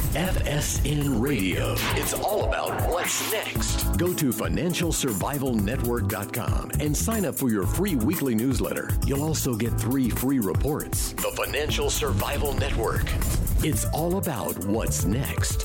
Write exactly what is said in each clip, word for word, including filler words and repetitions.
F S N Radio. It's all about what's next. Go to financial survival network dot com and sign up for your free weekly newsletter. You'll also get three free reports. The Financial Survival Network. It's all about what's next.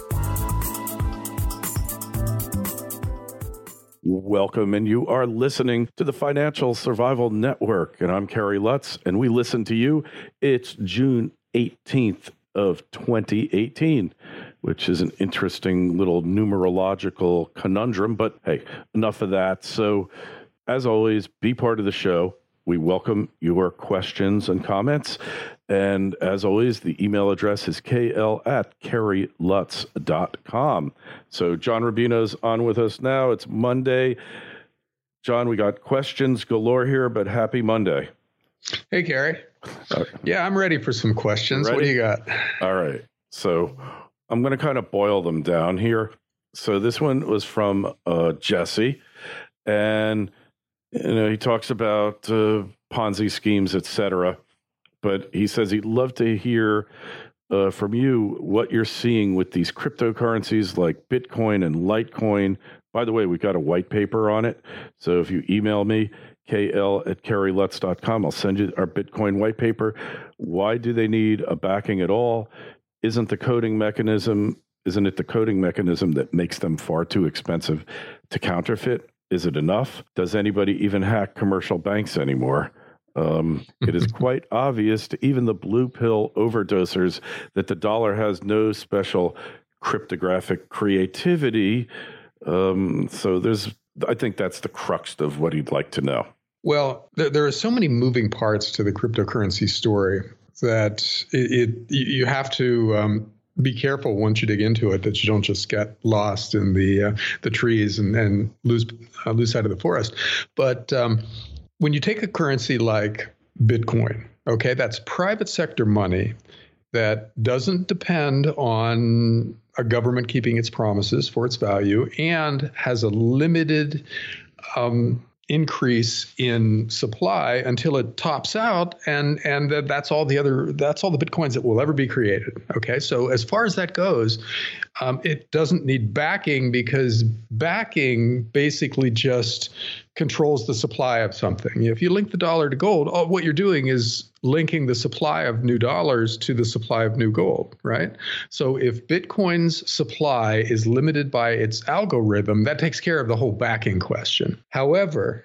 Welcome, and you are listening to the Financial Survival Network, and I'm Kerry Lutz, and we listen to you. It's June eighteenth of twenty eighteen, which is an interesting little numerological conundrum, but hey, enough of that. So, as always, be part of the show. We welcome your questions and comments. And as always, the email address is k l at kerry lutz dot com. So John Rubino's on with us now. It's Monday. John, we got questions galore here, but happy Monday. Hey, Kerry. Uh, yeah, I'm ready for some questions. Ready? What do you got? All right. So I'm going to kind of boil them down here. So this one was from uh, Jesse. And you know, he talks about uh, Ponzi schemes, et cetera. But he says he'd love to hear uh, from you what you're seeing with these cryptocurrencies like Bitcoin and Litecoin. By the way, we got a white paper on it. So if you email me, k l at kerry lutz dot com, I'll send you our Bitcoin white paper. Why do they need a backing at all? Isn't the coding mechanism, isn't it the coding mechanism that makes them far too expensive to counterfeit? Is it enough? Does anybody even hack commercial banks anymore? Um, it is quite obvious to even the blue pill overdosers that the dollar has no special cryptographic creativity. Um, so there's, I think that's the crux of what he'd like to know. Well, there, there are so many moving parts to the cryptocurrency story that it, it you have to um, be careful once you dig into it that you don't just get lost in the uh, the trees and, and lose uh, lose sight of the forest. But um, when you take a currency like Bitcoin, okay, that's private sector money that doesn't depend on a government keeping its promises for its value and has a limited um, increase in supply until it tops out, and and that's all the other that's all the Bitcoins that will ever be created. Okay, so as far as that goes, um, it doesn't need backing because backing basically just controls the supply of something. If you link the dollar to gold, oh, what you're doing is linking the supply of new dollars to the supply of new gold, right? So if Bitcoin's supply is limited by its algorithm, that takes care of the whole backing question. However,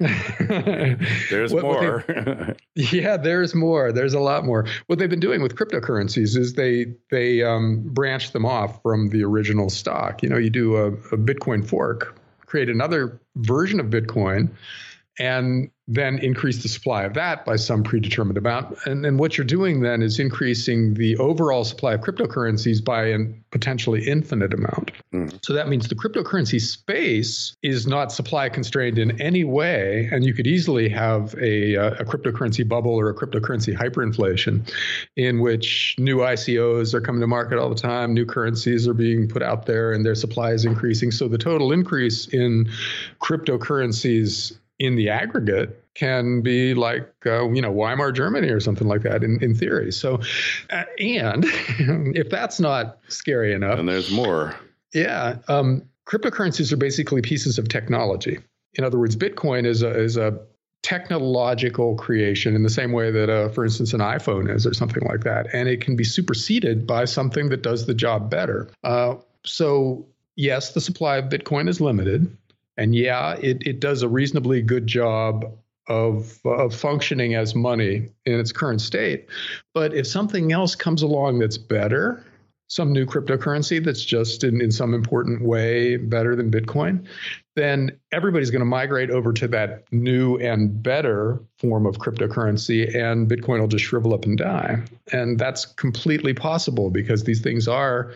there's what, more. What yeah, there's more. There's a lot more. What they've been doing with cryptocurrencies is they they um, branch them off from the original stock. You know, you do a, a Bitcoin fork, create another version of Bitcoin, and then increase the supply of that by some predetermined amount. And then what you're doing then is increasing the overall supply of cryptocurrencies by a potentially infinite amount. Mm. So that means the cryptocurrency space is not supply constrained in any way. And you could easily have a, a cryptocurrency bubble or a cryptocurrency hyperinflation in which new I C Os are coming to market all the time. New currencies are being put out there and their supply is increasing. So the total increase in cryptocurrencies in the aggregate can be like, uh, you know, Weimar Germany or something like that in, in theory. So, uh, and if that's not scary enough. And there's more. Yeah. Um, cryptocurrencies are basically pieces of technology. In other words, Bitcoin is a, is a technological creation in the same way that, uh, for instance, an iPhone is or something like that. And it can be superseded by something that does the job better. Uh, so, yes, the supply of Bitcoin is limited. And yeah, it, it does a reasonably good job of, of functioning as money in its current state. But if something else comes along that's better, some new cryptocurrency that's just in, in some important way better than Bitcoin, then everybody's going to migrate over to that new and better form of cryptocurrency, and Bitcoin will just shrivel up and die. And that's completely possible because these things are,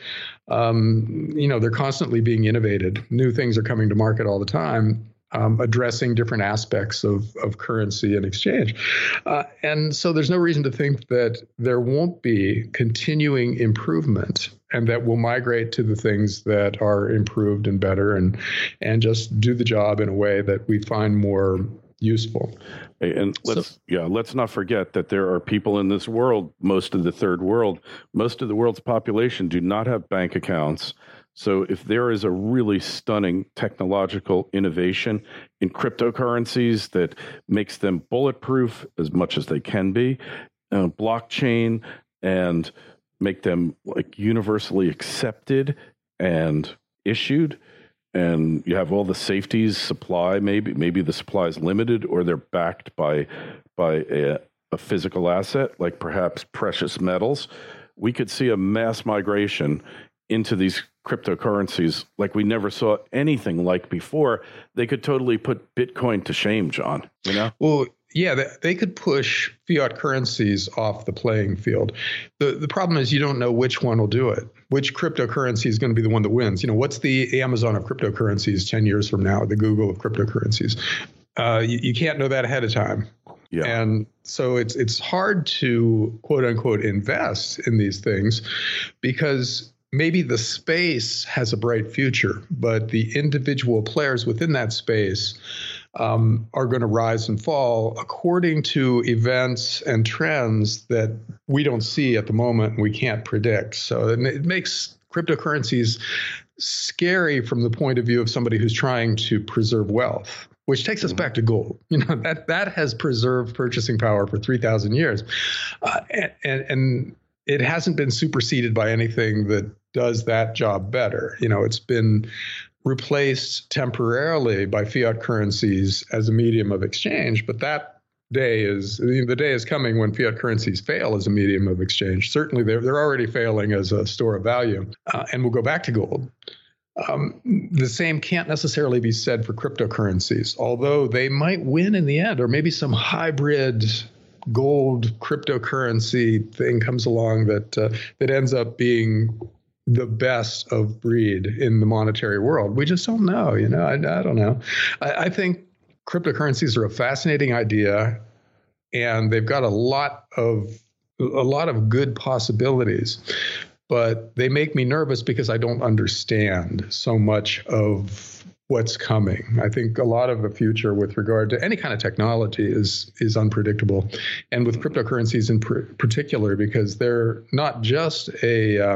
um, you know, they're constantly being innovated. New things are coming to market all the time. Um, addressing different aspects of, of currency and exchange. Uh, and so there's no reason to think that there won't be continuing improvement and that we'll migrate to the things that are improved and better and and just do the job in a way that we find more useful. And let's So, yeah, let's not forget that there are people in this world, most of the third world, most of the world's population do not have bank accounts. So if there is a really stunning technological innovation in cryptocurrencies that makes them bulletproof as much as they can be, uh, blockchain, and make them like universally accepted and issued, and you have all the safeties, supply, maybe maybe the supply is limited or they're backed by by a, a physical asset, like perhaps precious metals, we could see a mass migration into these cryptocurrencies like we never saw anything like before. They could totally put Bitcoin to shame, John, you know? well, yeah, they, they could push fiat currencies off the playing field. The the problem is you don't know which one will do it. Which cryptocurrency is going to be the one that wins? You know, what's the Amazon of cryptocurrencies ten years from now, the Google of cryptocurrencies? Uh, you, you can't know that ahead of time. Yeah. And so it's it's hard to, quote unquote, invest in these things because maybe the space has a bright future, but the individual players within that space um, are going to rise and fall according to events and trends that we don't see at the moment and we can't predict. So it makes cryptocurrencies scary from the point of view of somebody who's trying to preserve wealth, which takes us back to gold. You know, that that has preserved purchasing power for three thousand years. Uh, and, and it hasn't been superseded by anything that does that job better. You know, it's been replaced temporarily by fiat currencies as a medium of exchange, but that day is the day is coming when fiat currencies fail as a medium of exchange. Certainly, they're they're already failing as a store of value, uh, and we'll go back to gold. Um, the same can't necessarily be said for cryptocurrencies, although they might win in the end, or maybe some hybrid gold cryptocurrency thing comes along that uh, that ends up being the best of breed in the monetary world. We just don't know, you know, I, I don't know. I, I think cryptocurrencies are a fascinating idea, and they've got a lot of a lot of good possibilities, but they make me nervous because I don't understand so much of what's coming. I think a lot of the future with regard to any kind of technology is is unpredictable, and with cryptocurrencies in pr- particular, because they're not just a uh,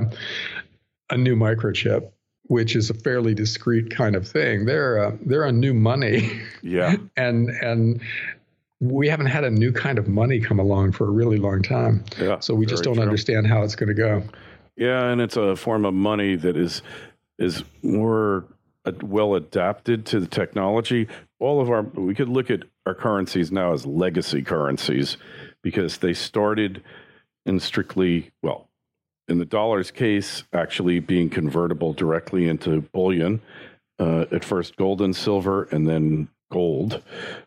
a new microchip, which is a fairly discrete kind of thing. They're a, they're a new money. Yeah. and and we haven't had a new kind of money come along for a really long time. Yeah, so we just don't true. understand how it's going to go. Yeah, and it's a form of money that is is more uh, well adapted to the technology. All of our we could look at our currencies now as legacy currencies because they started in strictly well. In the dollar's case, actually being convertible directly into bullion, uh, at first gold and silver, and then gold.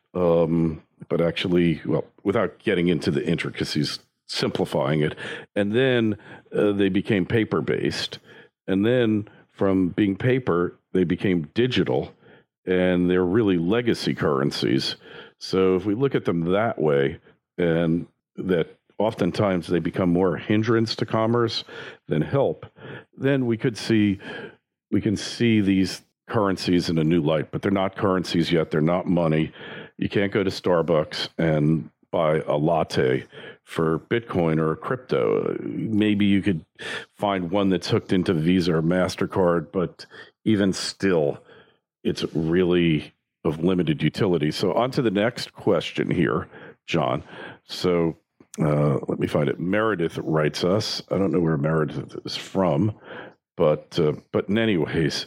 Um, but actually, well, without getting into the intricacies, simplifying it. And then uh, they became paper-based. And then from being paper, they became digital. And they're really legacy currencies. So if we look at them that way, and that oftentimes they become more hindrance to commerce than help, then we could see we can see these currencies in a new light. But they're not currencies yet. They're not money. You can't go to Starbucks and buy a latte for Bitcoin or crypto. Maybe you could find one that's hooked into Visa or MasterCard, but even still, it's really of limited utility. So on to the next question here, John. So Uh, let me find it. Meredith writes us. I don't know where Meredith is from, but uh, but in any ways,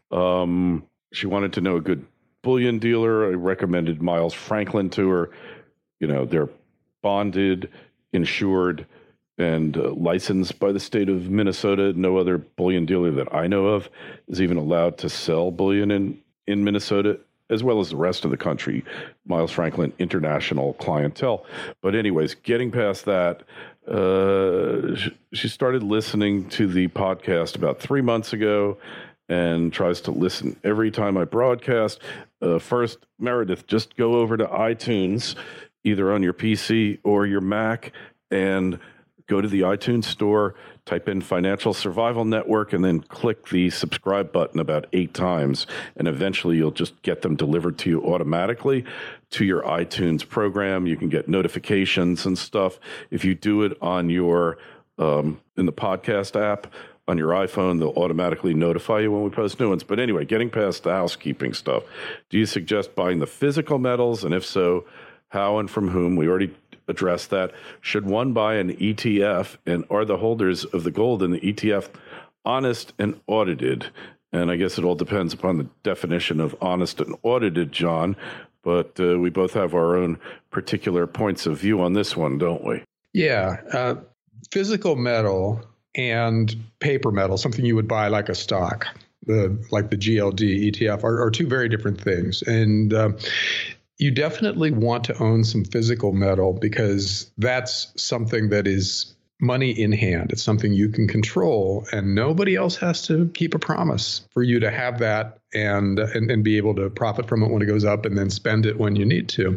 um, she wanted to know a good bullion dealer. I recommended Miles Franklin to her. You know, they're bonded, insured, and uh, licensed by the state of Minnesota. No other bullion dealer that I know of is even allowed to sell bullion in, in Minnesota, as well as the rest of the country. Miles Franklin, international clientele. But anyways, getting past that, uh, she started listening to the podcast about three months ago and tries to listen every time I broadcast. Uh, first, Meredith, just go over to iTunes, either on your P C or your Mac, and go to the iTunes store, type in Financial Survival Network, and then click the subscribe button about eight times. And eventually you'll just get them delivered to you automatically to your iTunes program. You can get notifications and stuff. If you do it on your, um, in the podcast app, on your iPhone, they'll automatically notify you when we post new ones. But anyway, getting past the housekeeping stuff, do you suggest buying the physical metals? And if so, how and from whom? We already addressed that. Should one buy an E T F? And are the holders of the gold in the E T F honest and audited? And I guess it all depends upon the definition of honest and audited, John. But uh, we both have our own particular points of view on this one, don't we? Yeah. Uh, physical metal and paper metal, something you would buy like a stock, the like the G L D E T F, are, are two very different things. And uh, you definitely want to own some physical metal because that's something that is money in hand. It's something you can control, and nobody else has to keep a promise for you to have that and and, and be able to profit from it when it goes up and then spend it when you need to.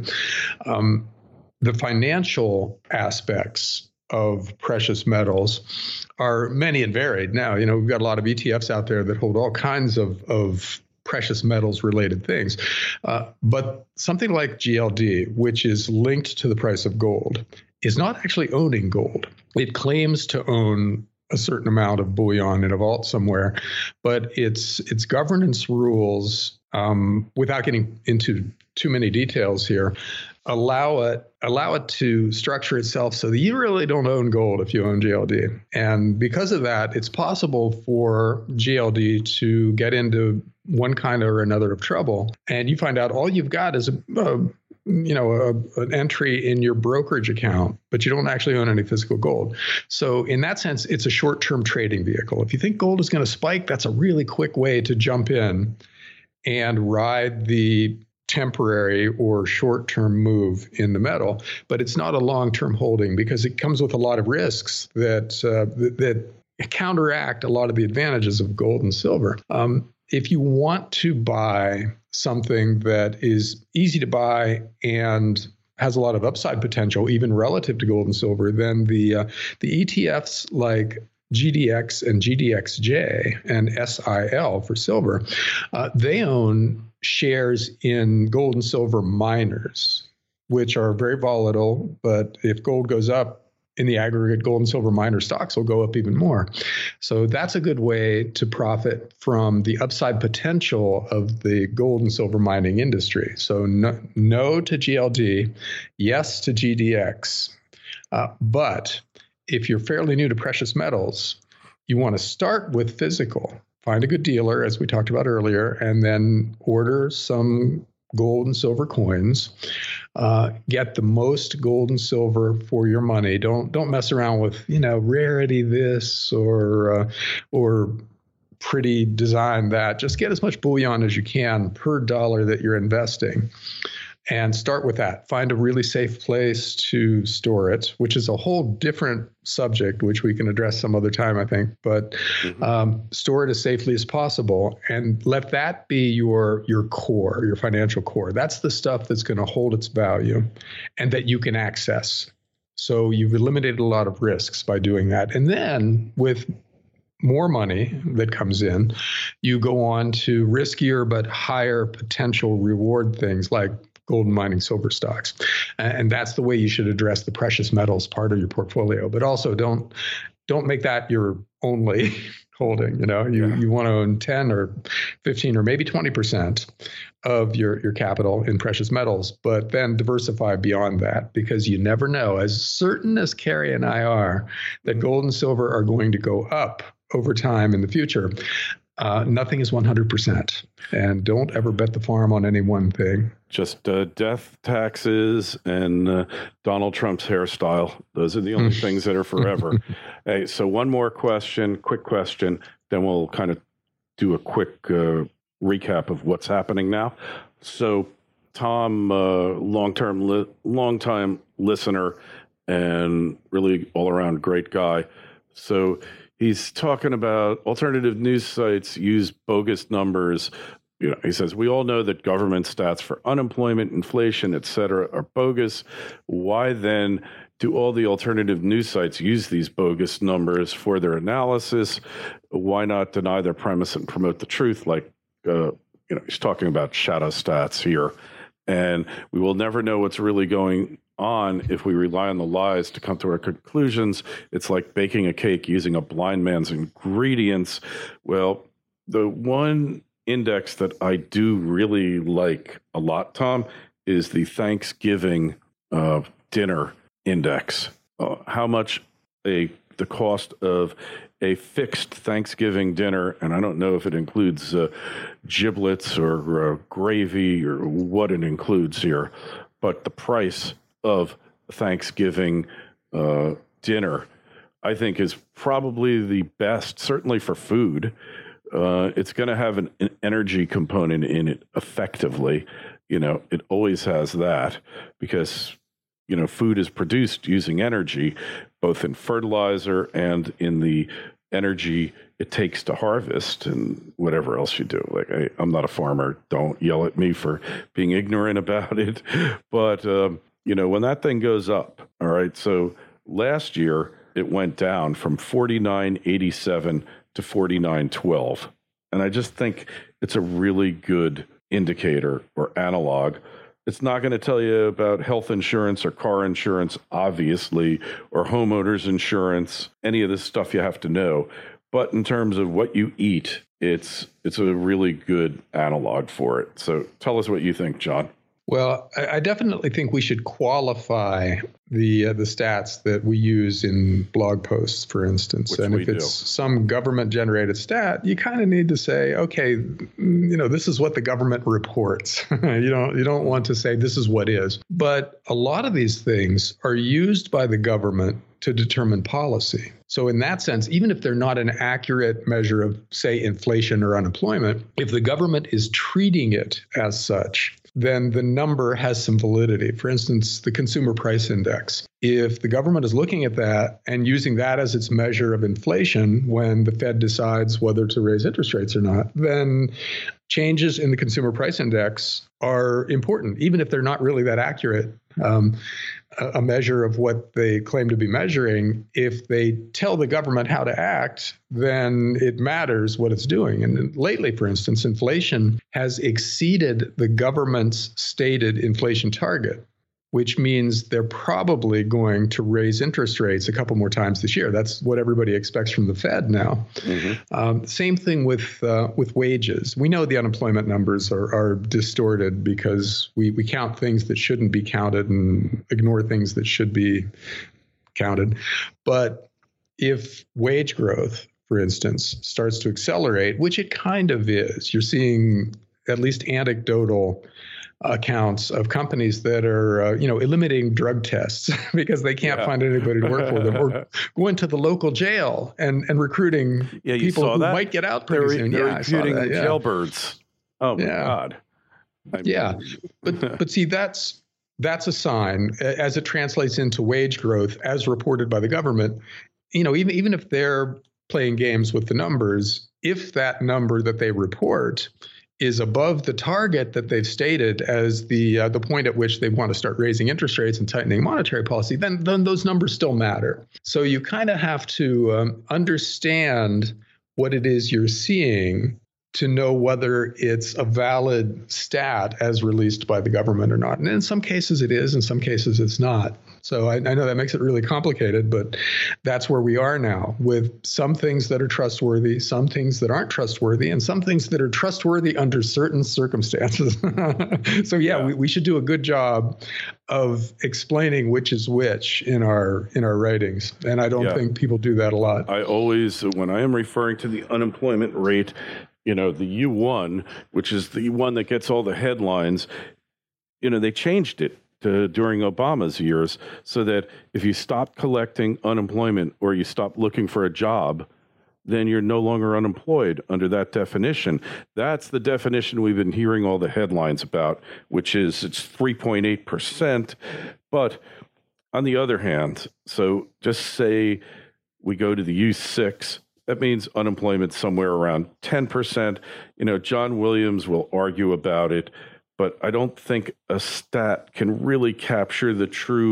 Um, the financial aspects of precious metals are many and varied. Now, you know, we've got a lot of E T Fs out there that hold all kinds of, of precious metals related things. Uh, but something like G L D, which is linked to the price of gold, is not actually owning gold. It claims to own a certain amount of bullion in a vault somewhere, but its its governance rules, um, without getting into too many details here, allow it allow it to structure itself so that you really don't own gold if you own G L D. And because of that, it's possible for G L D to get into one kind or another of trouble, and you find out all you've got is a, a you know a, an entry in your brokerage account, but you don't actually own any physical gold. So in that sense, it's a short-term trading vehicle. If you think gold is going to spike, that's a really quick way to jump in and ride the temporary or short-term move in the metal, but it's not a long-term holding because it comes with a lot of risks that uh, that, that counteract a lot of the advantages of gold and silver. Um, if you want to buy something that is easy to buy and has a lot of upside potential, even relative to gold and silver, then the uh, the E T Fs like G D X and G D X J and S I L for silver, uh, they own shares in gold and silver miners, which are very volatile. But if gold goes up, in the aggregate, gold and silver miner stocks will go up even more. So that's a good way to profit from the upside potential of the gold and silver mining industry. So no, no to G L D, yes to G D X. Uh, but if you're fairly new to precious metals, you want to start with physical. Find a good dealer, as we talked about earlier, and then order some gold and silver coins. Uh, get the most gold and silver for your money. Don't don't mess around with, you know, rarity this or uh, or pretty design that. Just get as much bullion as you can per dollar that you're investing. And start with that. Find a really safe place to store it, which is a whole different subject, which we can address some other time, I think. But mm-hmm. um, store it as safely as possible, and let that be your your core, your financial core. That's the stuff that's going to hold its value, and that you can access. So you've eliminated a lot of risks by doing that. And then with more money that comes in, you go on to riskier but higher potential reward things like gold and mining silver stocks. And that's the way you should address the precious metals part of your portfolio. But also don't don't make that your only holding. You know, you, yeah. you want to own ten or fifteen or maybe twenty percent of your, your capital in precious metals, but then diversify beyond that, because you never know, as certain as Carrie and I are, that gold and silver are going to go up over time in the future. Uh, nothing is one hundred percent. And don't ever bet the farm on any one thing. Just uh, death, taxes, and uh, Donald Trump's hairstyle. Those are the only things that are forever. Hey, so one more question, quick question, then we'll kind of do a quick uh, recap of what's happening now. So Tom, uh, long-term, li- long-time listener and really all-around great guy. So he's talking about alternative news sites use bogus numbers. You know, he says, we all know that government stats for unemployment, inflation, et cetera, are bogus. Why then do all the alternative news sites use these bogus numbers for their analysis? Why not deny their premise and promote the truth? Like, uh, you know, he's talking about shadow stats here. And we will never know what's really going on if we rely on the lies to come to our conclusions. It's like baking a cake using a blind man's ingredients. Well, the one index that I do really like a lot, Tom, is the Thanksgiving uh, dinner index. Uh, how much a the cost of a fixed Thanksgiving dinner, and I don't know if it includes uh, giblets or uh, gravy or what it includes here, but the price of Thanksgiving uh, dinner, I think, is probably the best, certainly for food. Uh, it's going to have an, an energy component in it effectively. You know, it always has that because, you know, food is produced using energy, both in fertilizer and in the energy it takes to harvest and whatever else you do. Like, I, I'm not a farmer. Don't yell at me for being ignorant about it. But, um, you know, when that thing goes up, all right, so last year it went down from forty-nine eighty-seven to forty-nine twelve. And I just think it's a really good indicator or analog. It's not going to tell you about health insurance or car insurance, obviously, or homeowners insurance, any of this stuff you have to know. But in terms of what you eat, it's it's a really good analog for it. So tell us what you think, John. Well, I definitely think we should qualify the uh, the stats that we use in blog posts, for instance. Which and if it's do. some government generated stat, you kind of need to say, okay, you know, this is what the government reports. you don't you don't want to say this is what is. But a lot of these things are used by the government to determine policy. So in that sense, even if they're not an accurate measure of, say, inflation or unemployment, if the government is treating it as such, then the number has some validity. For instance, the consumer price index. If the government is looking at that and using that as its measure of inflation when the Fed decides whether to raise interest rates or not, then changes in the consumer price index are important, even if they're not really that accurate. Um, a measure of what they claim to be measuring, if they tell the government how to act, then it matters what it's doing. And lately, for instance, inflation has exceeded the government's stated inflation target, which means they're probably going to raise interest rates a couple more times this year. That's what everybody expects from the Fed now. Mm-hmm. Um, same thing with uh, with wages. We know the unemployment numbers are, are distorted because we, we count things that shouldn't be counted and ignore things that should be counted. But if wage growth, for instance, starts to accelerate, which it kind of is, you're seeing at least anecdotal accounts of companies that are, uh, you know, eliminating drug tests because they can't yeah. find anybody to work for them, or going to the local jail and, and recruiting yeah, people who that? might get out pretty they're, soon. They're yeah, recruiting that, yeah. jailbirds. Oh my yeah. God. I mean, yeah, but but see, that's that's a sign as it translates into wage growth as reported by the government. You know, even even if they're playing games with the numbers, if that number that they report is above the target that they've stated as the uh, the point at which they want to start raising interest rates and tightening monetary policy, then then those numbers still matter. So you kind of have to um, understand what it is you're seeing to know whether it's a valid stat as released by the government or not. And in some cases it is, in some cases it's not. So I, I know that makes it really complicated, but that's where we are now, with some things that are trustworthy, some things that aren't trustworthy, and some things that are trustworthy under certain circumstances. So yeah, yeah. We, we should do a good job of explaining which is which in our in our writings. And I don't yeah. think people do that a lot. I always, when I am referring to the unemployment rate, you know, the U one, which is the one that gets all the headlines, you know, they changed it to, during Obama's years so that if you stop collecting unemployment or you stop looking for a job, then you're no longer unemployed under that definition. That's the definition we've been hearing all the headlines about, which is it's three point eight percent. But on the other hand, so just say we go to the U six, that means unemployment somewhere around ten percent. You know, John Williams will argue about it, but I don't think a stat can really capture the true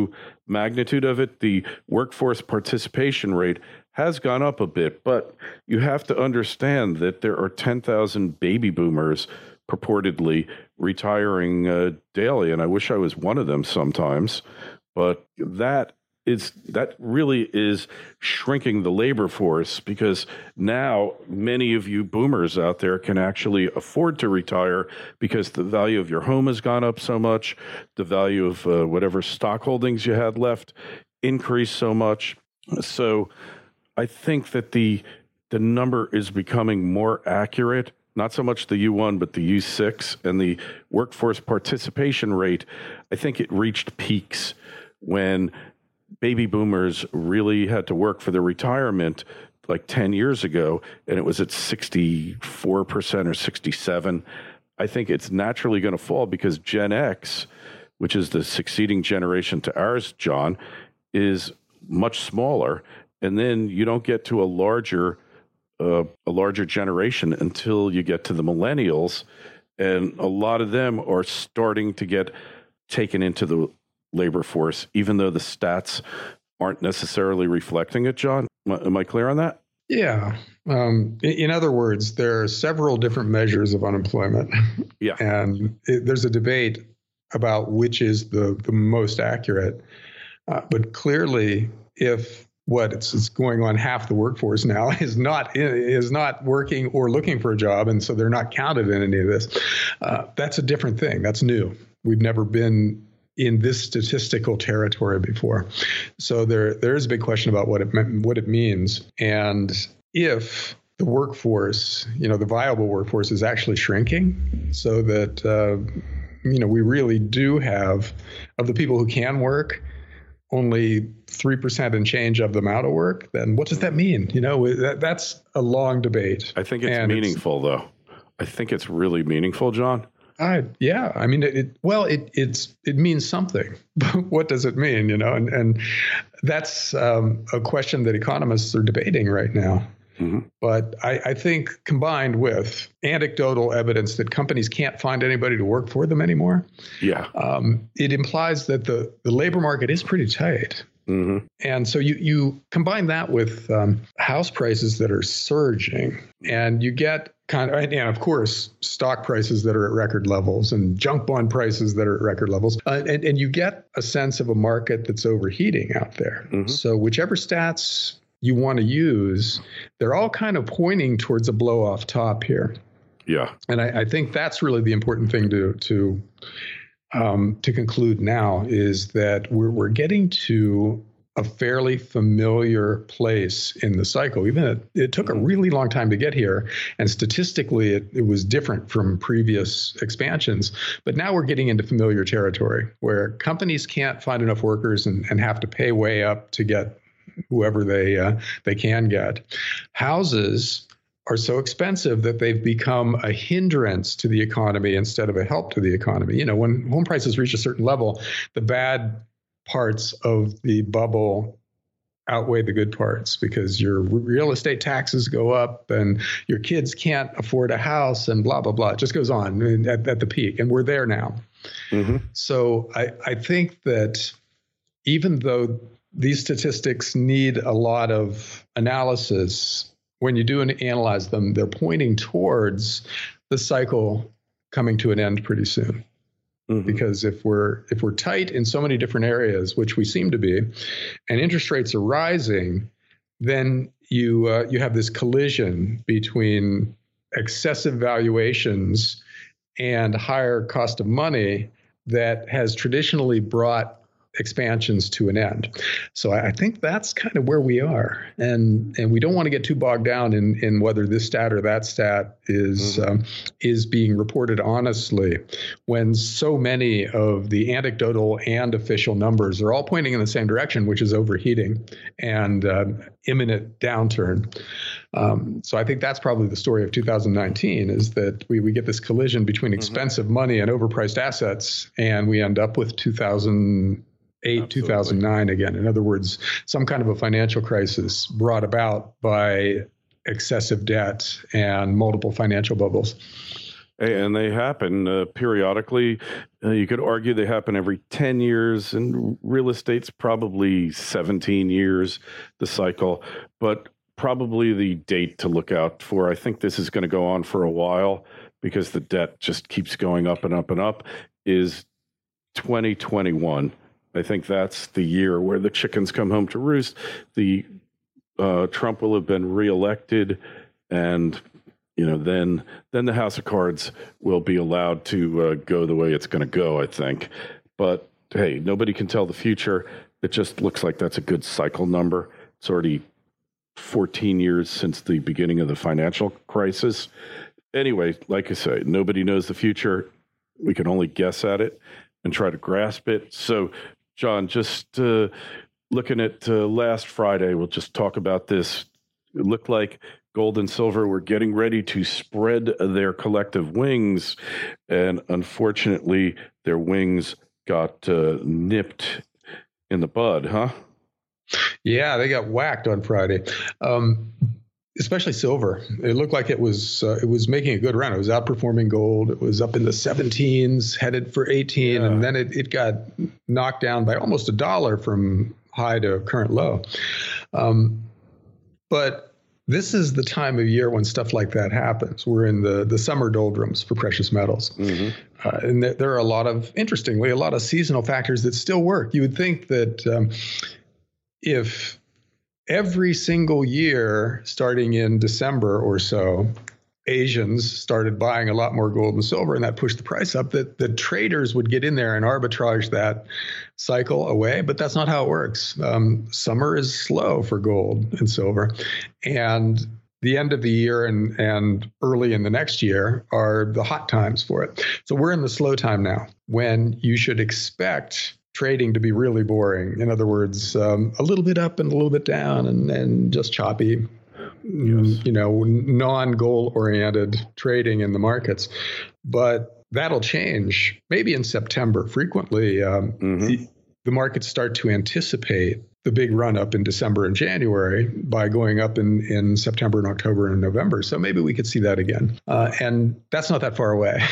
magnitude of it, the workforce participation rate has gone up a bit, but you have to understand that there are ten thousand baby boomers purportedly retiring uh, daily, and I wish I was one of them sometimes, but that is that really is shrinking the labor force, because now many of you boomers out there can actually afford to retire because the value of your home has gone up so much, the value of uh, whatever stock holdings you had left increased so much. So I think that the the number is becoming more accurate, not so much the U one, but the U six, and the workforce participation rate. I think it reached peaks when baby boomers really had to work for their retirement like ten years ago, and it was at sixty-four percent or sixty-seven. I think it's naturally going to fall because Gen X, which is the succeeding generation to ours, John, is much smaller. And then you don't get to a larger uh, a larger generation until you get to the millennials. And a lot of them are starting to get taken into the labor force, even though the stats aren't necessarily reflecting it, John. Am I clear on that? Yeah. Um, in, in other words, there are several different measures of unemployment. Yeah. And it, there's a debate about which is the, the most accurate. Uh, but clearly, if what it's, it's going on half the workforce now is not is not working or looking for a job, and so they're not counted in any of this, uh, that's a different thing. That's new. We've never been in this statistical territory before. So there there is a big question about what it what it means, and if the workforce, you know, the viable workforce is actually shrinking, so that uh, you know we really do have, of the people who can work, only three percent and change of them out of work, then what does that mean? You know, that, that's a long debate. I think it's and meaningful, it's, though. I think it's really meaningful, John. I, yeah, I mean, it, it well, it it's it means something. But what does it mean? You know, and and that's um, a question that economists are debating right now. Mm-hmm. But I, I think combined with anecdotal evidence that companies can't find anybody to work for them anymore, yeah, um, it implies that the, the labor market is pretty tight. Mm-hmm. And so you, you combine that with um, house prices that are surging, and you get kind of, and of course, stock prices that are at record levels and junk bond prices that are at record levels. Uh, and, and you get a sense of a market that's overheating out there. Mm-hmm. So whichever stats you want to use, they're all kind of pointing towards a blow off top here. Yeah. And I, I think that's really the important thing to to um, to conclude now, is that we're we're getting to a fairly familiar place in the cycle. Even it, it took a really long time to get here, and statistically it, it was different from previous expansions. But now we're getting into familiar territory where companies can't find enough workers and, and have to pay way up to get whoever they uh, they can get. Houses are so expensive that they've become a hindrance to the economy instead of a help to the economy. You know, when home prices reach a certain level, the bad parts of the bubble outweigh the good parts, because your real estate taxes go up and your kids can't afford a house and blah, blah, blah. It just goes on at, at the peak, and we're there now. Mm-hmm. So I, I think that even though these statistics need a lot of analysis, when you do analyze them, they're pointing towards the cycle coming to an end pretty soon. Mm-hmm. Because if we're if we're tight in so many different areas, which we seem to be, and interest rates are rising, then you uh, you have this collision between excessive valuations and higher cost of money that has traditionally brought expansions to an end. So I think that's kind of where we are. And and we don't want to get too bogged down in, in whether this stat or that stat is mm-hmm. um, is being reported honestly, when so many of the anecdotal and official numbers are all pointing in the same direction, which is overheating and uh, imminent downturn. Um, so I think that's probably the story of two thousand nineteen, is that we, we get this collision between expensive mm-hmm. money and overpriced assets, and we end up with two thousand eight, Absolutely. two thousand nine again. In other words, some kind of a financial crisis brought about by excessive debt and multiple financial bubbles. And they happen uh, periodically. Uh, you could argue they happen every ten years, and real estate's probably seventeen years, the cycle. But probably the date to look out for, I think this is going to go on for a while because the debt just keeps going up and up and up, is twenty twenty-one. I think that's the year where the chickens come home to roost. The uh, Trump will have been reelected, and you know, then then the House of Cards will be allowed to uh, go the way it's going to go, I think. But hey, nobody can tell the future. It just looks like that's a good cycle number. It's already fourteen years since the beginning of the financial crisis. Anyway, like I say, nobody knows the future. We can only guess at it and try to grasp it. So, John, just uh, looking at uh, last Friday, we'll just talk about this. It looked like gold and silver were getting ready to spread their collective wings, and unfortunately, their wings got uh, nipped in the bud, huh? Yeah, they got whacked on Friday, um, especially silver. It looked like it was uh, it was making a good run. It was outperforming gold. It was up in the seventeens, headed for eighteen, yeah. And then it, it got knocked down by almost a dollar from high to current low. Um, but this is the time of year when stuff like that happens. We're in the, the summer doldrums for precious metals. Mm-hmm. Uh, and there, there are a lot of, interestingly, a lot of seasonal factors that still work. You would think that um, if every single year, starting in December or so, Asians started buying a lot more gold and silver, and that pushed the price up, that the traders would get in there and arbitrage that cycle away. But that's not how it works. Um, summer is slow for gold and silver, and the end of the year and, and early in the next year are the hot times for it. So we're in the slow time now, when you should expect trading to be really boring. In other words, um, a little bit up and a little bit down, and, and just choppy. Yes. You know, non-goal oriented trading in the markets. But that'll change maybe in September. Frequently, um, mm-hmm. the, the markets start to anticipate the big run up in December and January by going up in, in September and October and November. So maybe we could see that again. Uh, and that's not that far away.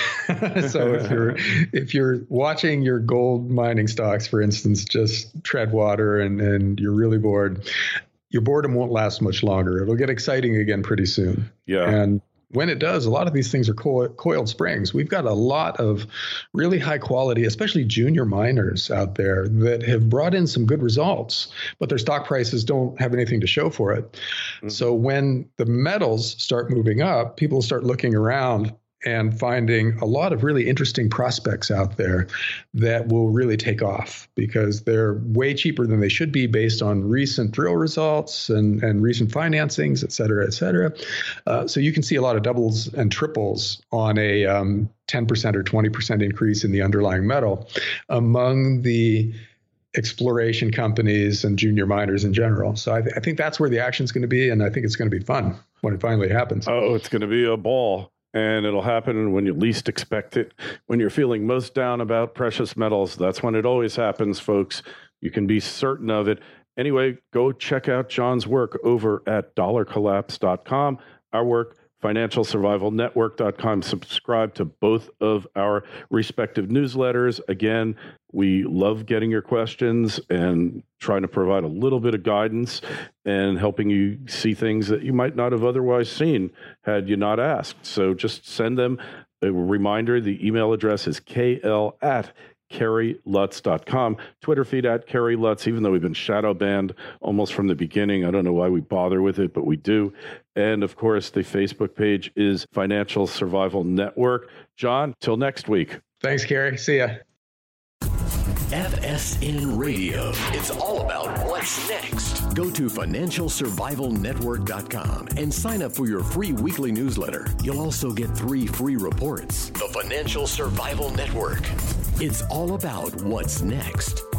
So if you're if you're watching your gold mining stocks, for instance, just tread water and, and you're really bored, your boredom won't last much longer. It'll get exciting again pretty soon. Yeah. And when it does, a lot of these things are co- coiled springs. We've got a lot of really high quality, especially junior miners out there that have brought in some good results, but their stock prices don't have anything to show for it. Mm-hmm. So when the metals start moving up, people start looking around and finding a lot of really interesting prospects out there that will really take off, because they're way cheaper than they should be based on recent drill results and, and recent financings, et cetera, et cetera. Uh, so you can see a lot of doubles and triples on a um, ten percent or twenty percent increase in the underlying metal among the exploration companies and junior miners in general. So I, th- I think that's where the action's going to be, and I think it's going to be fun when it finally happens. Oh, it's going to be a ball. And it'll happen when you least expect it. When you're feeling most down about precious metals, that's when it always happens, folks. You can be certain of it. Anyway, go check out John's work over at dollar collapse dot com. Our work, financial survival network dot com. Subscribe to both of our respective newsletters. Again, we love getting your questions and trying to provide a little bit of guidance and helping you see things that you might not have otherwise seen had you not asked. So just send them a reminder. The email address is k l at Kerry Lutz dot com. Twitter feed at Kerry Lutz, even though we've been shadow banned almost from the beginning. I don't know why we bother with it, but we do. And of course, the Facebook page is Financial Survival Network. John, till next week. Thanks, Kerry. See ya. F S N Radio. It's all about what's next. Go to financial survival network dot com and sign up for your free weekly newsletter. You'll also get three free reports. The Financial Survival Network. It's all about what's next.